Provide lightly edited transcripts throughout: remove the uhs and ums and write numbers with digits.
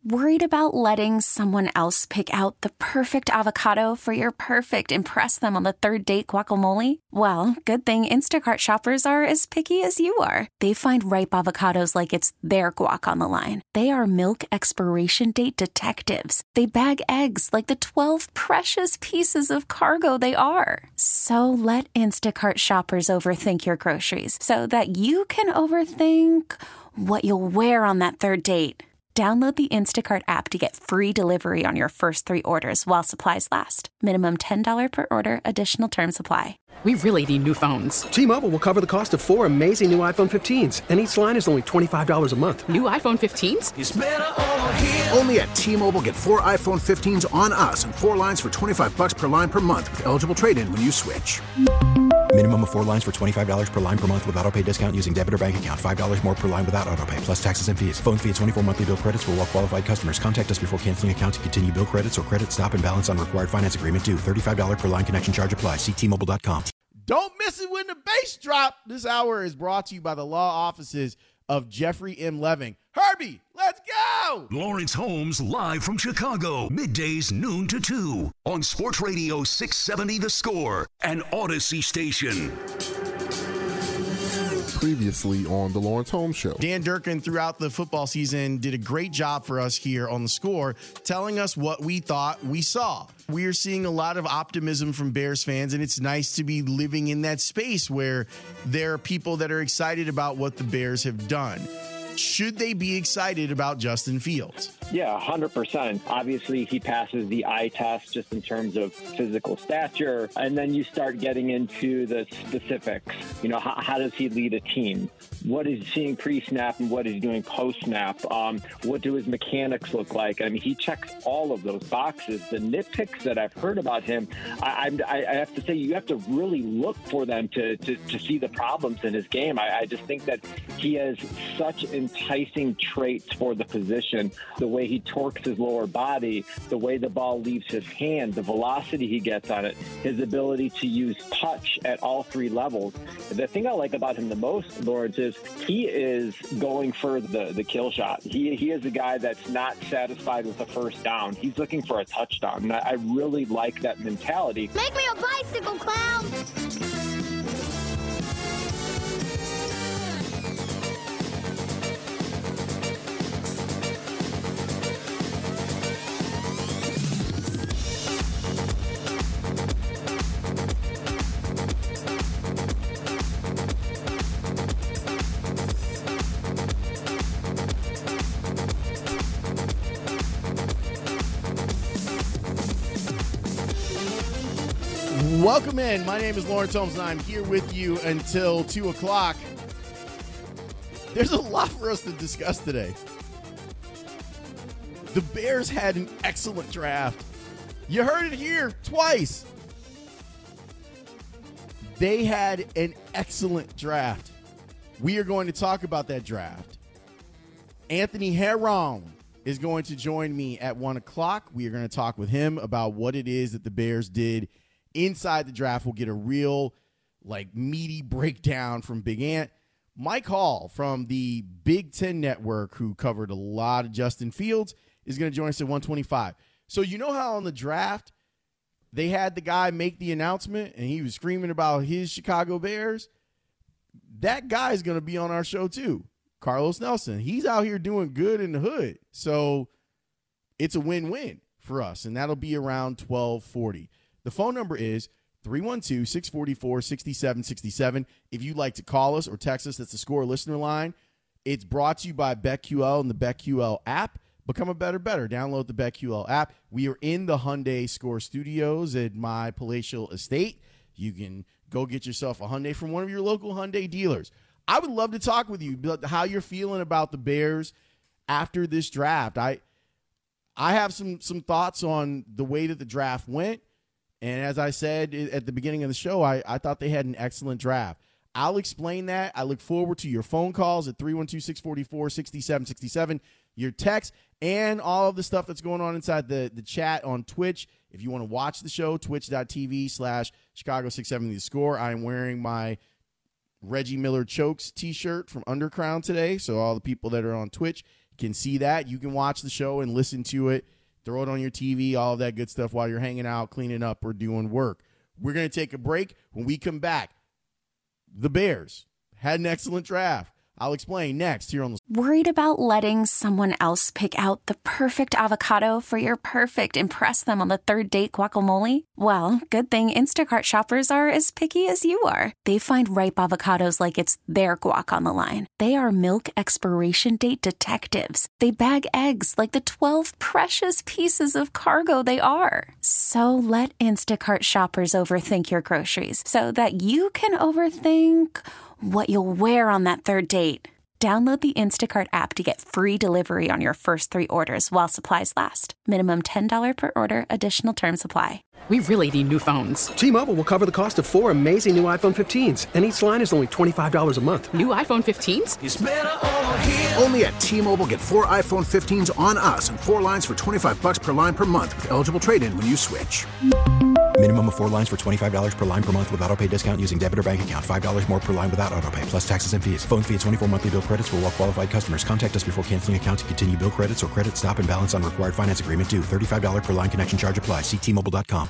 Worried about letting someone else pick out the perfect avocado for your perfect impress them on the third date guacamole? Well, good thing Instacart shoppers are as picky as you are. They find ripe avocados like it's their guac on the line. They are milk expiration date detectives. They bag eggs like the 12 precious pieces of cargo they are. So let Instacart shoppers overthink your groceries so that you can overthink what you'll wear on that third date. Download the Instacart app to get free delivery on your first 3 orders while supplies last. Minimum $10 per order. Additional terms apply. We really need new phones. T-Mobile will cover the cost of 4 amazing new iPhone 15s, and each line is only $25 a month. New iPhone 15s? It's better over here. Only at T-Mobile, get 4 iPhone 15s on us and 4 lines for $25 per line per month with eligible trade-in when you switch. Minimum of 4 lines for $25 per line per month with autopay discount using debit or bank account. $5 more per line without autopay, plus taxes and fees. Phone fee at 24 monthly bill credits for well-qualified customers. Contact us before canceling account to continue bill credits or credit stop and balance on required finance agreement due. $35 per line connection charge applies. See T-Mobile.com. Don't miss it when the bass drop. This hour is brought to you by the law offices of Jeffrey M. Leving. Herbie, let's go! Lawrence Holmes live from Chicago, middays noon to 2 on Sports Radio 670 The Score, an Odyssey station. Previously on the Lawrence Holmes Show. Dan Durkin, throughout the football season, did a great job for us here on The Score, telling us what we thought we saw. We are seeing a lot of optimism from Bears fans, and it's nice to be living in that space where there are people that are excited about what the Bears have done. Should they be excited about Justin Fields? Yeah, 100%. Obviously, he passes the eye test just in terms of physical stature. And then you start getting into the specifics. You know, how does he lead a team? What is he seeing pre-snap and what is he doing post-snap? What do his mechanics look like? I mean, he checks all of those boxes. The nitpicks that I've heard about him, I have to say, you have to really look for them to see the problems in his game. I just think that he has such enticing traits for the position. The way he torques his lower body, the way the ball leaves his hand, the velocity he gets on it, his ability to use touch at all 3 levels. The thing I like about him the most, Lawrence, is he is going for the kill shot. He is a guy that's not satisfied with the first down. He's looking for a touchdown, and I really like that mentality. Make me a bicycle, clown! Welcome in. My name is Lawrence Holmes, and I'm here with you until 2 o'clock. There's a lot for us to discuss today. The Bears had an excellent draft. You heard it here twice. They had an excellent draft. We are going to talk about that draft. Anthony Herron is going to join me at 1 o'clock. We are going to talk with him about what it is that the Bears did inside the draft. We'll get a real, meaty breakdown from Big Ant. Mike Hall from the Big Ten Network, who covered a lot of Justin Fields, is going to join us at 125. So you know how on the draft they had the guy make the announcement and he was screaming about his Chicago Bears? That guy is going to be on our show too, Carlos Nelson. He's out here doing good in the hood. So it's a win-win for us, and that'll be around 12:40. The phone number is 312-644-6767. If you'd like to call us or text us, that's the Score listener line. It's brought to you by BetQL and the BetQL app. Become a better. Download the BetQL app. We are in the Hyundai Score studios at my palatial estate. You can go get yourself a Hyundai from one of your local Hyundai dealers. I would love to talk with you about how you're feeling about the Bears after this draft. I have some thoughts on the way that the draft went. And as I said at the beginning of the show, I thought they had an excellent draft. I'll explain that. I look forward to your phone calls at 312-644-6767, your text, and all of the stuff that's going on inside the chat on Twitch. If you want to watch the show, twitch.tv/Chicago670 The Score. I am wearing my Reggie Miller Chokes t-shirt from Undercrown today. So all the people that are on Twitch, can see that. You can watch the show and listen to it, throw it on your TV, all of that good stuff while you're hanging out, cleaning up, or doing work. We're going to take a break. When we come back, the Bears had an excellent draft. I'll explain next here on the... Worried about letting someone else pick out the perfect avocado for your perfect impress them on the third date guacamole? Well, good thing Instacart shoppers are as picky as you are. They find ripe avocados like it's their guac on the line. They are milk expiration date detectives. They bag eggs like the 12 precious pieces of cargo they are. So let Instacart shoppers overthink your groceries so that you can overthink what you'll wear on that third date. Download the Instacart app to get free delivery on your first 3 orders while supplies last. Minimum $10 per order. Additional terms apply. We really need new phones. T-Mobile will cover the cost of 4 amazing new iPhone 15s, and each line is only $25 a month. New iPhone 15s? It's better over here. Only at T-Mobile, get 4 iPhone 15s on us and 4 lines for $25 per line per month with eligible trade-in when you switch. Minimum of 4 lines for $25 per line per month with autopay discount using debit or bank account. $5 more per line without autopay, plus taxes and fees. Phone fee at 24 monthly bill credits for well-qualified customers. Contact us before canceling account to continue bill credits or credit stop and balance on required finance agreement due. $35 per line connection charge applies. See T-Mobile.com.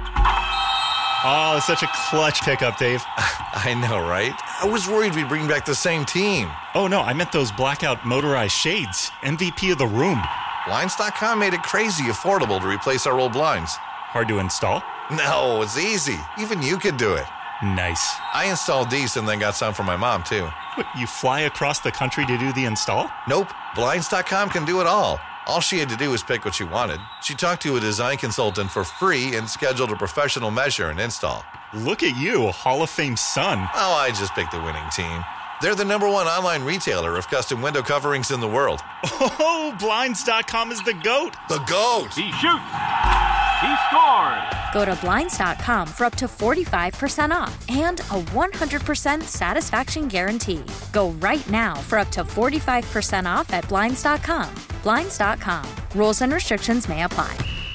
Oh, such a clutch pickup, Dave. I know, right? I was worried we'd bring back the same team. Oh, no, I meant those blackout motorized shades. MVP of the room. Blinds.com made it crazy affordable to replace our old blinds. Hard to install? No, it's easy. Even you could do it. Nice. I installed these and then got some for my mom, too. What, you fly across the country to do the install? Nope. Blinds.com can do it all. All she had to do was pick what she wanted. She talked to a design consultant for free and scheduled a professional measure and install. Look at you, a Hall of Fame son. Oh, I just picked the winning team. They're the #1 online retailer of custom window coverings in the world. Oh, Blinds.com is the GOAT. The GOAT! He shoots. He scores. Go to Blinds.com for up to 45% off and a 100% satisfaction guarantee. Go right now for up to 45% off at Blinds.com. Blinds.com. Rules and restrictions may apply.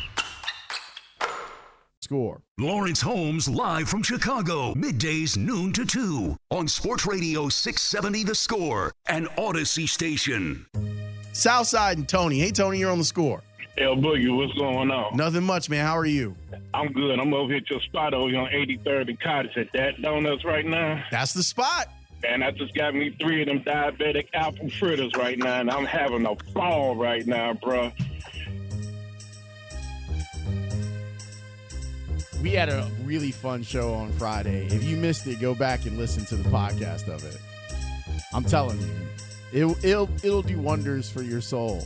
Score. Lawrence Holmes live from Chicago, middays noon to 2 on Sports Radio 670 The Score and Odyssey Station. Southside and Tony. Hey, Tony, you're on the Score. El Boogie, what's going on? Nothing much, man. How are you? I'm good. I'm over here at your spot over here on 83rd and Cottage at that Donuts right now. That's the spot. And I just got me 3 of them diabetic apple fritters right now, and I'm having a ball right now, bro. We had a really fun show on Friday. If you missed it, go back and listen to the podcast of it. I'm telling you, it'll do wonders for your soul.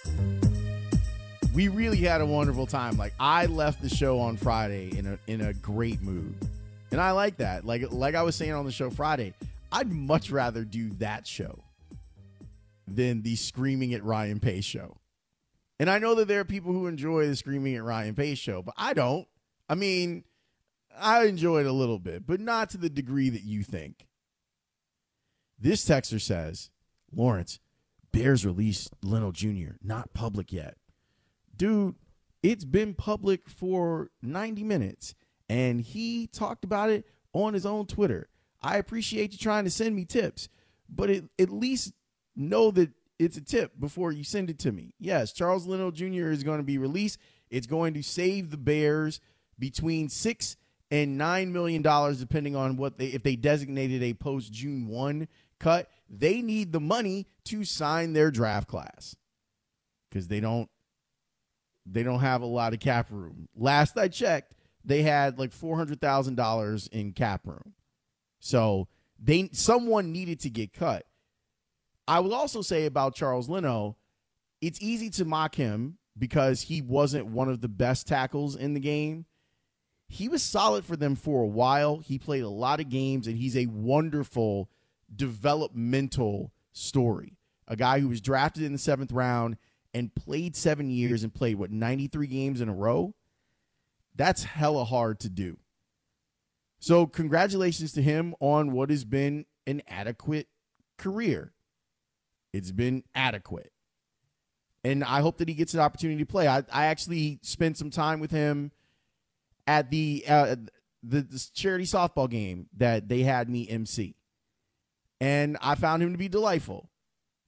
We really had a wonderful time. Like, I left the show on Friday in a great mood. And I like that. Like I was saying on the show Friday, I'd much rather do that show than the Screaming at Ryan Pace show. And I know that there are people who enjoy the Screaming at Ryan Pace show, but I don't. I mean, I enjoy it a little bit, but not to the degree that you think. This texter says, Lawrence, Bears released Leno Jr., not public yet. Dude, it's been public for 90 minutes, and he talked about it on his own Twitter. I appreciate you trying to send me tips, but at least know that it's a tip before you send it to me. Yes, Charles Leno Jr. is going to be released. It's going to save the Bears between $6 and $9 million, depending on if they designated a post-June 1 cut. They need the money to sign their draft class because they don't have a lot of cap room. Last I checked, they had like $400,000 in cap room. So someone needed to get cut. I will also say about Charles Leno, it's easy to mock him because he wasn't one of the best tackles in the game. He was solid for them for a while. He played a lot of games, and he's a wonderful developmental story. A guy who was drafted in the 7th round and played 7 years and played, 93 games in a row? That's hella hard to do. So congratulations to him on what has been an adequate career. It's been adequate. And I hope that he gets an opportunity to play. I actually spent some time with him at the charity softball game that they had me MC. And I found him to be delightful.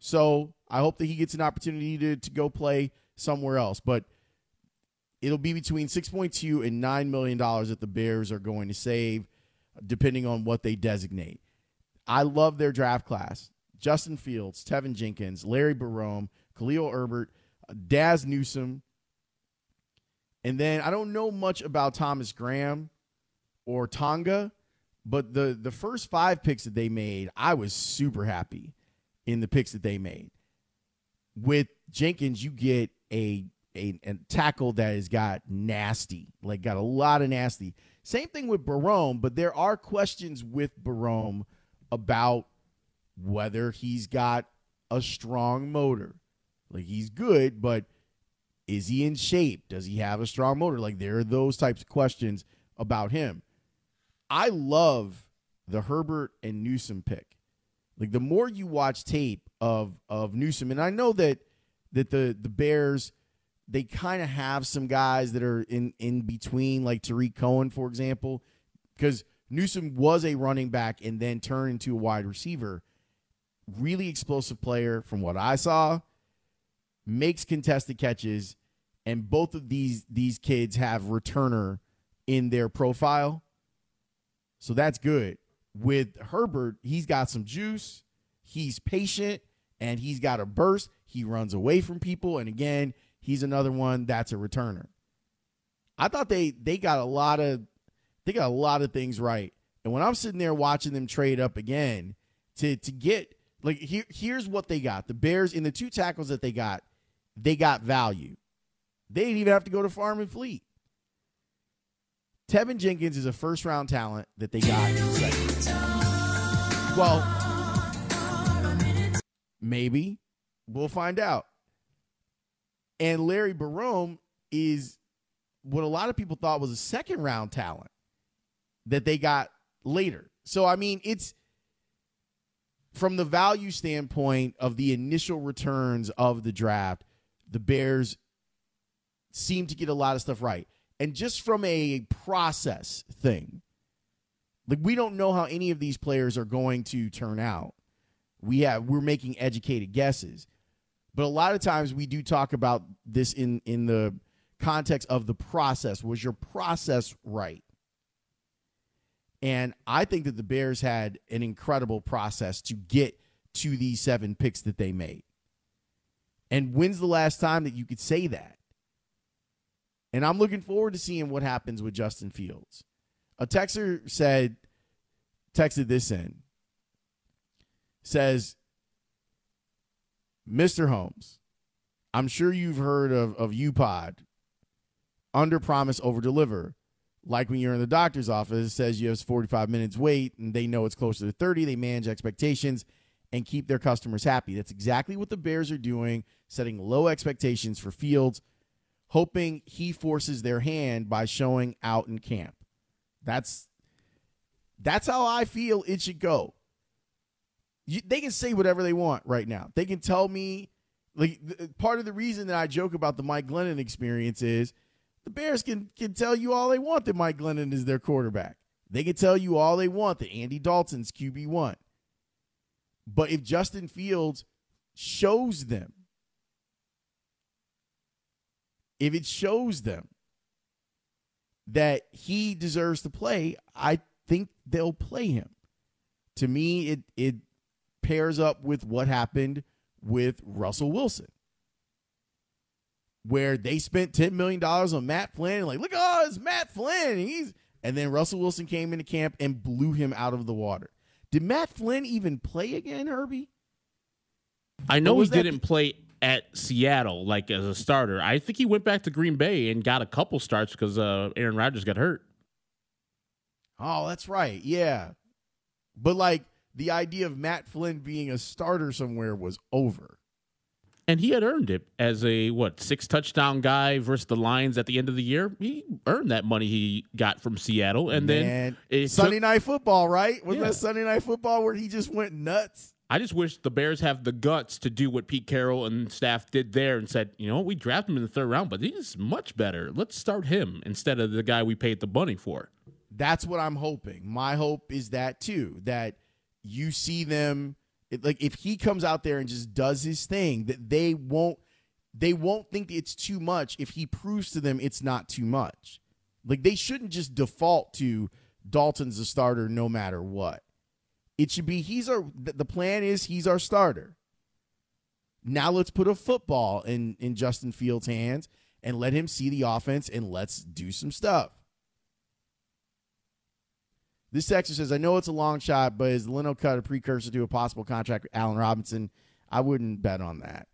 So I hope that he gets an opportunity to go play somewhere else. But it'll be between $6.2 and $9 million that the Bears are going to save, depending on what they designate. I love their draft class. Justin Fields, Tevin Jenkins, Larry Barome, Khalil Herbert, Daz Newsome. And then I don't know much about Thomas Graham or Tonga, but the first 5 picks that they made, I was super happy in the picks that they made. With Jenkins, you get a tackle that has got nasty, like got a lot of nasty. Same thing with Barome, but there are questions with Barome about whether he's got a strong motor. Like, he's good, but is he in shape? Does he have a strong motor? Like, there are those types of questions about him. I love the Herbert and Newsome pick. Like, the more you watch tape of Newsome, and I know that the Bears, they kind of have some guys that are in between, like Tariq Cohen, for example, because Newsome was a running back and then turned into a wide receiver. Really explosive player from what I saw, makes contested catches, and both of these kids have returner in their profile. So that's good. With Herbert, he's got some juice, he's patient, and he's got a burst. He runs away from people, and again, he's another one that's a returner. I thought they got a lot of things right. And when I'm sitting there watching them trade up again to get, like, here's what they got. The Bears, in the 2 tackles that they got value. They didn't even have to go to Farm and Fleet. Tevin Jenkins is a first-round talent that they got in the second. Well, maybe. We'll find out. And Larry Barome is what a lot of people thought was a second-round talent that they got later. So, I mean, it's from the value standpoint of the initial returns of the draft, the Bears seem to get a lot of stuff right. And just from a process thing, like, we don't know how any of these players are going to turn out. We're making educated guesses. But a lot of times we do talk about this in the context of the process. Was your process right? And I think that the Bears had an incredible process to get to these 7 picks that they made. And when's the last time that you could say that? And I'm looking forward to seeing what happens with Justin Fields. A texter texted this in. Says, Mr. Holmes, I'm sure you've heard of UPOD. Under promise, over deliver. Like when you're in the doctor's office, it says you have 45 minutes wait, and they know it's closer to 30. They manage expectations and keep their customers happy. That's exactly what the Bears are doing, setting low expectations for Fields, hoping he forces their hand by showing out in camp. That's how I feel it should go. They can say whatever they want right now. They can tell me, like, part of the reason that I joke about the Mike Glennon experience is the Bears can tell you all they want that Mike Glennon is their quarterback. They can tell you all they want that Andy Dalton's QB1. But if Justin Fields shows them, if it shows them that he deserves to play, I think they'll play him. To me, it pairs up with what happened with Russell Wilson, where they spent $10 million on Matt Flynn. And like, look, oh, it's Matt Flynn. And then Russell Wilson came into camp and blew him out of the water. Did Matt Flynn even play again, Herbie? I know he didn't play at Seattle, like, as a starter. I think he went back to Green Bay and got a couple starts because Aaron Rodgers got hurt. Oh, that's right. Yeah. But, like, the idea of Matt Flynn being a starter somewhere was over. And he had earned it as a, 6-touchdown guy versus the Lions at the end of the year. He earned that money he got from Seattle. And then Sunday Night Football, right? Wasn't that Sunday Night Football where he just went nuts? I just wish the Bears have the guts to do what Pete Carroll and staff did there and said, you know, we drafted him in the 3rd round, but he's much better. Let's start him instead of the guy we paid the money for. That's what I'm hoping. My hope is that, too, that you see them, If he comes out there and just does his thing, that they won't think it's too much if he proves to them it's not too much. Like, they shouldn't just default to Dalton's the starter no matter what. It should be the plan is he's our starter. Now let's put a football in Justin Fields' hands and let him see the offense, and let's do some stuff. This texter says, I know it's a long shot, but is Leno cut a precursor to a possible contract with Allen Robinson? I wouldn't bet on that.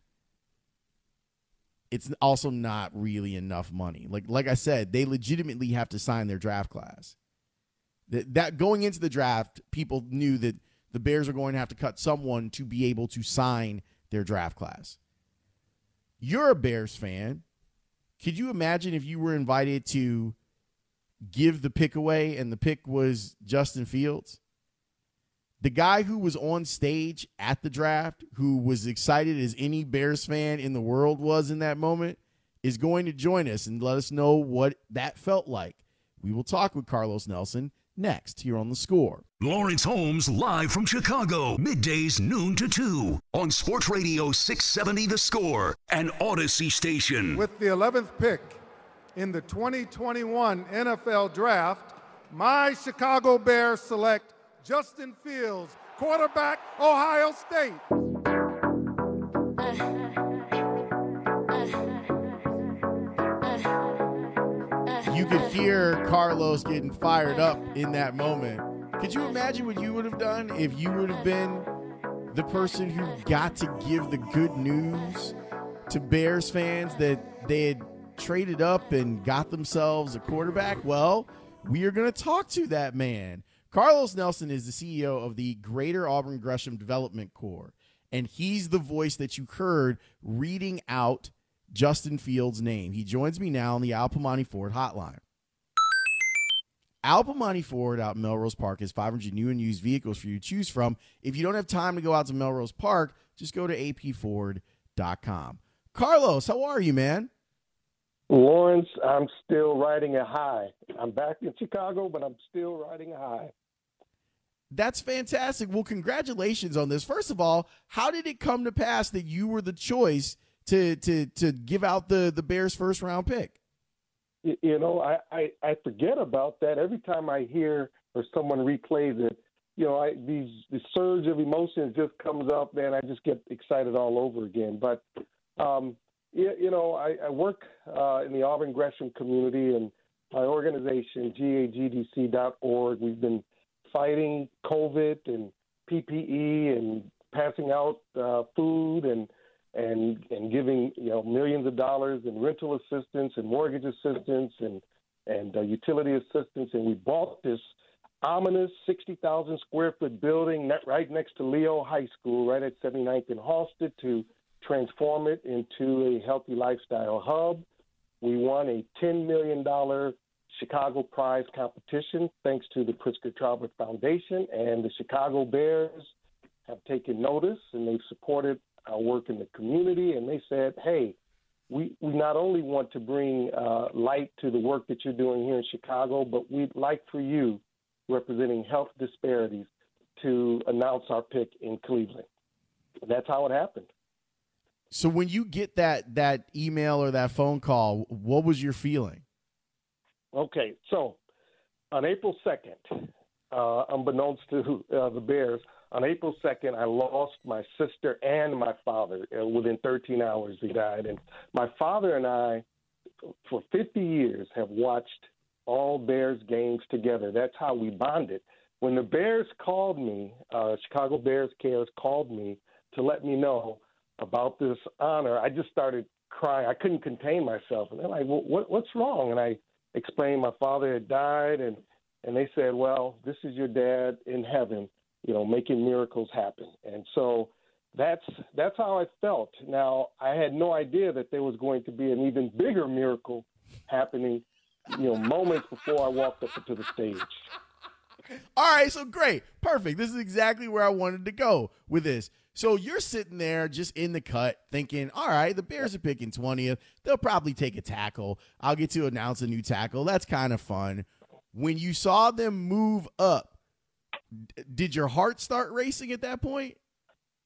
It's also not really enough money. Like I said, they legitimately have to sign their draft class. That going into the draft, people knew that the Bears are going to have to cut someone to be able to sign their draft class. You're a Bears fan. Could you imagine if you were invited to give the pick away and the pick was Justin Fields? The guy who was on stage at the draft, who was excited as any Bears fan in the world was in that moment, is going to join us and let us know what that felt like. We will talk with Carlos Nelson next here on The Score. Lawrence Holmes live from Chicago, middays noon to 2 on Sports Radio 670 The Score and Odyssey Station. With the 11th pick in the 2021 NFL Draft, my Chicago Bears select Justin Fields, quarterback, Ohio State. You could hear Carlos getting fired up in that moment. Could you imagine what you would have done if you would have been the person who got to give the good news to Bears fans that they had traded up and got themselves a quarterback? Well, we are going to talk to that man. Carlos Nelson is the CEO of the Greater Auburn Gresham Development Corps, and he's the voice that you heard reading out Justin Fields' name. He joins me now on the Al Piemonte Ford hotline. Al Piemonte Ford out in Melrose Park has 500 new and used vehicles for you to choose from. If you don't have time to go out to Melrose Park, just go to apford.com. Carlos, how are you, man? Lawrence, I'm still riding a high. I'm back in Chicago, but I'm still riding a high. That's fantastic. Well, congratulations on this. First of all, how did it come to pass that you were the choice to give out the Bears' first-round pick? You know, I forget about that. Every time I hear or someone replays it, you know, the surge of emotions just comes up, man. I just get excited all over again. But, you know, I work in the Auburn Gresham community, and my organization, GAGDC.org, we've been fighting COVID and PPE and passing out food and giving, you know, millions of dollars in rental assistance and mortgage assistance and utility assistance. And we bought this ominous 60,000 square foot building right next to Leo High School, right at 79th and Halsted, to transform it into a healthy lifestyle hub. We won a $10 million Chicago Prize competition thanks to the Pritzker Traubert Foundation, and the Chicago Bears have taken notice, and they've supported our work in the community, and they said, hey, we not only want to bring light to the work that you're doing here in Chicago, but we'd like for you, representing health disparities, to announce our pick in Cleveland. That's how it happened. So when you get that email or that phone call, what was your feeling? Okay, so on April 2nd, unbeknownst to the Bears, on April 2nd, I lost my sister and my father. Within 13 hours, they died. And my father and I, for 50 years, have watched all Bears games together. That's how we bonded. When the Bears called me, Chicago Bears Cares called me to let me know about this honor, I just started crying. I couldn't contain myself. And they're like, well, what's wrong? And I explained my father had died, and they said, well, this is your dad in heaven, you know, making miracles happen. And so that's how I felt. Now, I had no idea that there was going to be an even bigger miracle happening, you know, moments before I walked up to the stage. All right, so great. Perfect. This is exactly where I wanted to go with this. So you're sitting there just in the cut thinking, all right, the Bears are picking 20th. They'll probably take a tackle. I'll get to announce a new tackle. That's kind of fun. When you saw them move up, did your heart start racing at that point?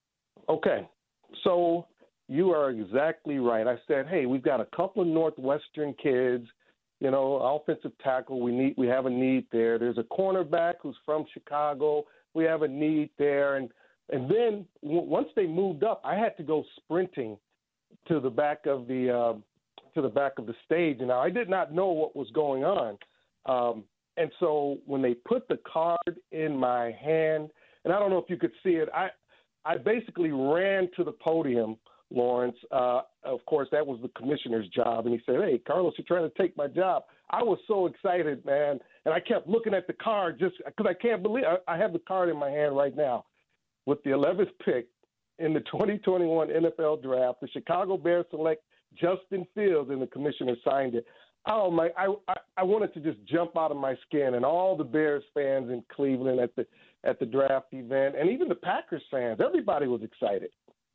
Okay, so you are exactly right. I said, hey, we've got a couple of Northwestern kids, offensive tackle. We have a need there. There's a cornerback who's from Chicago. We have a need there. And then once they moved up, I had to go sprinting to the back of the stage. And now I did not know what was going on. And so when they put the card in my hand, and I don't know if you could see it, I basically ran to the podium, Lawrence. Of course, that was the commissioner's job. And he said, hey, Carlos, you're trying to take my job. I was so excited, man. And I kept looking at the card just because I can't believe I have the card in my hand right now. With the 11th pick in the 2021 NFL Draft, the Chicago Bears select Justin Fields, and the commissioner signed it. Oh, my, I wanted to just jump out of my skin. And all the Bears fans in Cleveland at the draft event, and even the Packers fans, everybody was excited.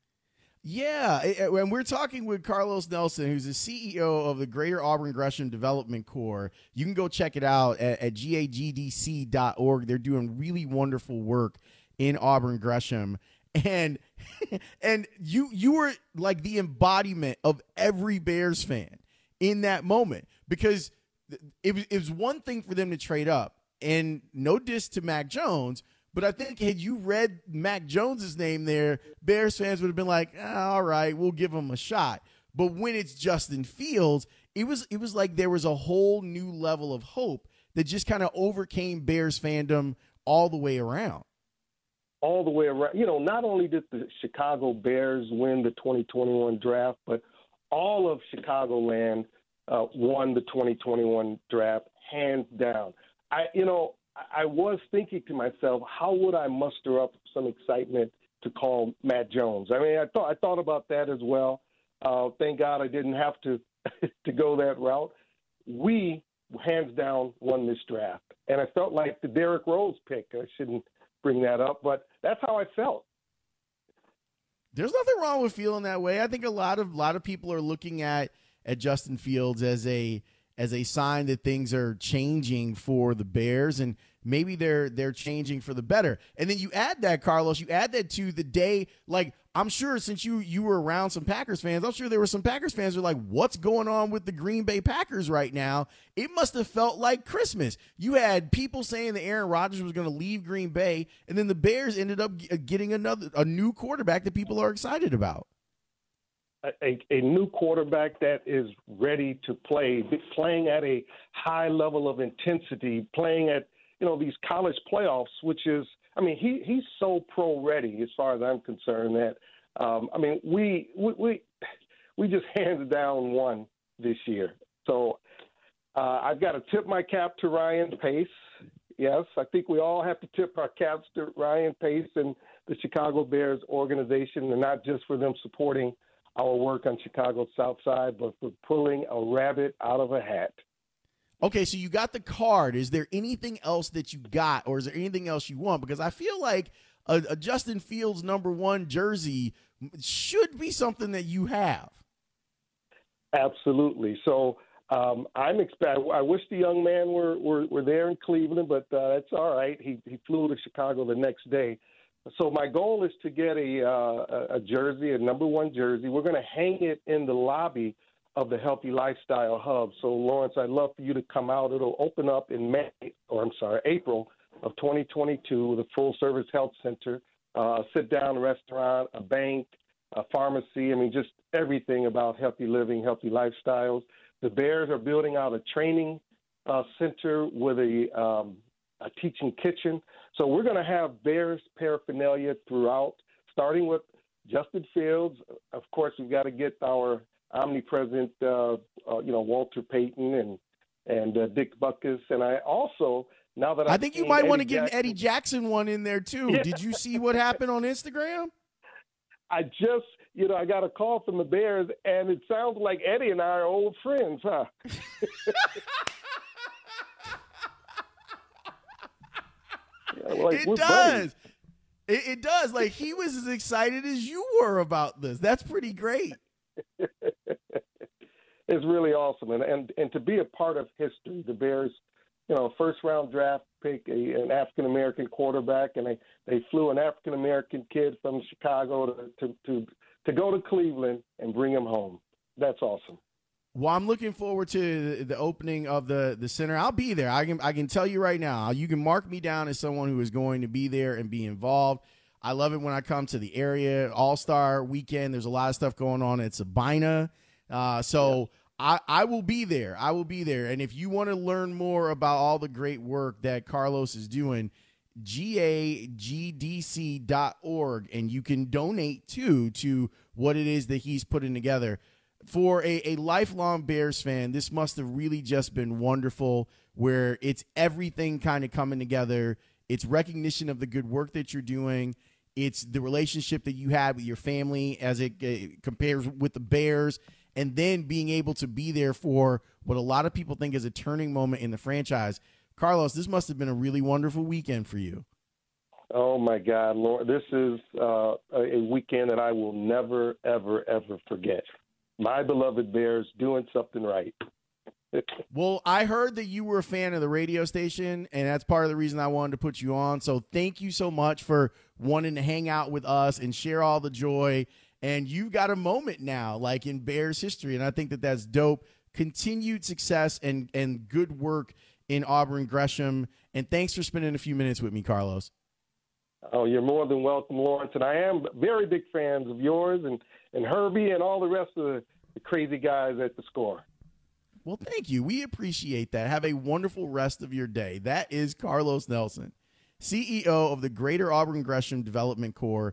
Yeah, when we're talking with Carlos Nelson, who's the CEO of the Greater Auburn Gresham Development Corps, you can go check it out at gagdc.org. They're doing really wonderful work in Auburn Gresham. And you were like the embodiment of every Bears fan in that moment, because it was one thing for them to trade up, and no diss to Mac Jones, but I think had you read Mac Jones's name there, Bears fans would have been like, all right, we'll give him a shot. But when it's Justin Fields, it was like there was a whole new level of hope that just kind of overcame Bears fandom all the way around. All the way around. Not only did the Chicago Bears win the 2021 draft, but all of Chicagoland won the 2021 draft, hands down. I was thinking to myself, how would I muster up some excitement to call Matt Jones? I mean, I thought about that as well. Thank God I didn't have to go that route. We, hands down, won this draft. And I felt like the Derrick Rose pick. I shouldn't bring that up, but that's how I felt. There's nothing wrong with feeling that way. I think a lot of people are looking at Justin Fields as a sign that things are changing for the Bears, and maybe they're changing for the better. And then you add that, Carlos, you add that to the day, like, I'm sure since you were around some Packers fans, I'm sure there were some Packers fans who were like, what's going on with the Green Bay Packers right now? It must have felt like Christmas. You had people saying that Aaron Rodgers was going to leave Green Bay, and then the Bears ended up getting a new quarterback that people are excited about. A new quarterback that is ready to play, playing at a high level of intensity, playing at these college playoffs, which is, I mean, he's so pro ready as far as I'm concerned that I mean we just hands down won this year. So I've got to tip my cap to Ryan Pace. Yes, I think we all have to tip our caps to Ryan Pace and the Chicago Bears organization, and not just for them supporting our work on Chicago's South Side, but for pulling a rabbit out of a hat. Okay, so you got the card. Is there anything else that you got, or is there anything else you want? Because I feel like a Justin Fields #1 jersey should be something that you have. Absolutely. So I'm expecting. I wish the young man were there in Cleveland, but that's all right. He flew to Chicago the next day. So my goal is to get a jersey, a #1 jersey. We're going to hang it in the lobby of the Healthy Lifestyle Hub. So, Lawrence, I'd love for you to come out. It'll open up in April of 2022 with a full-service health center, a sit-down restaurant, a bank, a pharmacy. I mean, just everything about healthy living, healthy lifestyles. The Bears are building out a training center with a teaching kitchen. So we're going to have Bears paraphernalia throughout, starting with Justin Fields. Of course, we've got to get our omnipresent, Walter Payton and Dick Butkus. And I also, now that I think you might want to get an Eddie Jackson one in there too. Yeah. Did you see what happened on Instagram? I just, I got a call from the Bears, and it sounds like Eddie and I are old friends, huh? It does. It does. Like, he was as excited as you were about this. That's pretty great. It's really awesome. And to be a part of history, the Bears first-round draft pick, an African-American quarterback, and they flew an African-American kid from Chicago to go to Cleveland and bring him home. That's awesome. Well, I'm looking forward to the opening of the center. I'll be there. I can tell you right now. You can mark me down as someone who is going to be there and be involved. I love it when I come to the area. All-Star Weekend. There's a lot of stuff going on at Sabina. I will be there. I will be there. And if you want to learn more about all the great work that Carlos is doing, gagdc.org, and you can donate to what it is that he's putting together. For a lifelong Bears fan, this must have really just been wonderful, where it's everything kind of coming together. It's recognition of the good work that you're doing. It's the relationship that you had with your family as it compares with the Bears, and then being able to be there for what a lot of people think is a turning moment in the franchise. Carlos, this must have been a really wonderful weekend for you. Oh, my God, Lord. This is a weekend that I will never, ever, ever forget. My beloved Bears doing something right. Well, I heard that you were a fan of the radio station, and that's part of the reason I wanted to put you on. So thank you so much for wanting to hang out with us and share all the joy. And you've got a moment now, like in Bears history, and I think that that's dope. Continued success and good work in Auburn Gresham. And thanks for spending a few minutes with me, Carlos. Oh, you're more than welcome, Lawrence. And I am very big fans of yours and Herbie and all the rest of the crazy guys at the Score. Well, thank you. We appreciate that. Have a wonderful rest of your day. That is Carlos Nelson, CEO of the Greater Auburn Gresham Development Corps,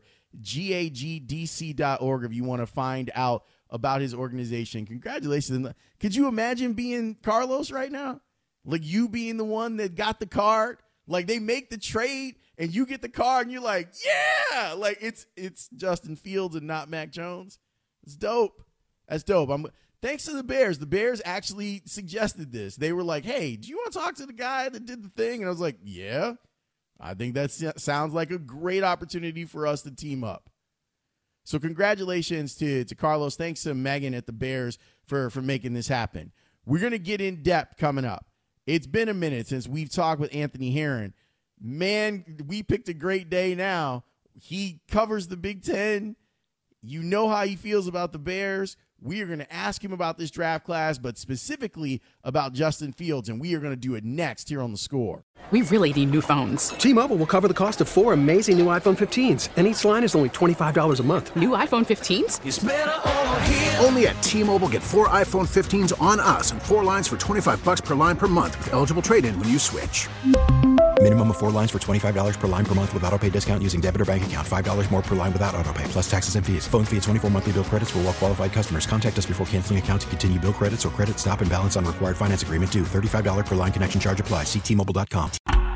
gagdc.org, if you want to find out about his organization. Congratulations. Could you imagine being Carlos right now? Like you being the one that got the card? Like they make the trade and you get the card and you're like, yeah, like it's Justin Fields and not Mac Jones. It's dope. That's dope. Thanks to the Bears. The Bears actually suggested this. They were like, hey, do you want to talk to the guy that did the thing? And I was like, yeah, I think that sounds like a great opportunity for us to team up. So congratulations to Carlos. Thanks to Megan at the Bears for making this happen. We're going to get in depth coming up. It's been a minute since we've talked with Anthony Herron. Man, we picked a great day now. He covers the Big Ten. You know how he feels about the Bears. We are going to ask him about this draft class, but specifically about Justin Fields, and we are going to do it next here on The Score. We really need new phones. T-Mobile will cover the cost of 4 amazing new iPhone 15s, and each line is only $25 a month. New iPhone 15s? It's better over here. Only at T-Mobile, get 4 iPhone 15s on us and 4 lines for $25 per line per month with eligible trade-in when you switch. Minimum of 4 lines for $25 per line per month with autopay discount using debit or bank account. $5 more per line without autopay, plus taxes and fees. Phone fee at 24 monthly bill credits for well-qualified customers. Contact us before canceling account to continue bill credits or credit stop and balance on required finance agreement due. $35 per line connection charge applies. See T-Mobile.com.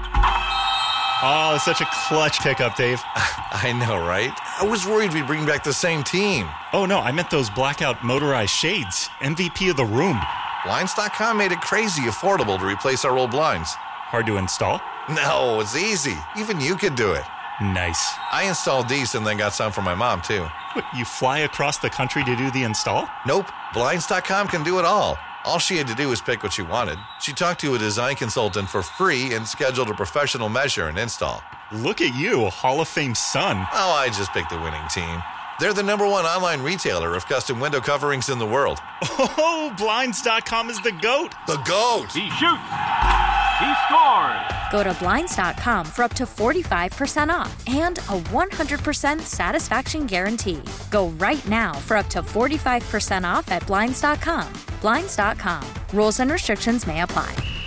Oh, it's such a clutch pickup, Dave. I know, right? I was worried we'd bring back the same team. Oh, no, I meant those blackout motorized shades. MVP of the room. Blinds.com made it crazy affordable to replace our old blinds. Hard to install? No, it's easy. Even you could do it. Nice. I installed these and then got some for my mom, too. What, you fly across the country to do the install? Nope. Blinds.com can do it all. All she had to do was pick what she wanted. She talked to a design consultant for free and scheduled a professional measure and install. Look at you, a Hall of Fame son. Oh, I just picked the winning team. They're the #1 online retailer of custom window coverings in the world. Oh, Blinds.com is the GOAT. The GOAT. He shoots. He scores. Go to Blinds.com for up to 45% off and a 100% satisfaction guarantee. Go right now for up to 45% off at Blinds.com. Blinds.com. Rules and restrictions may apply.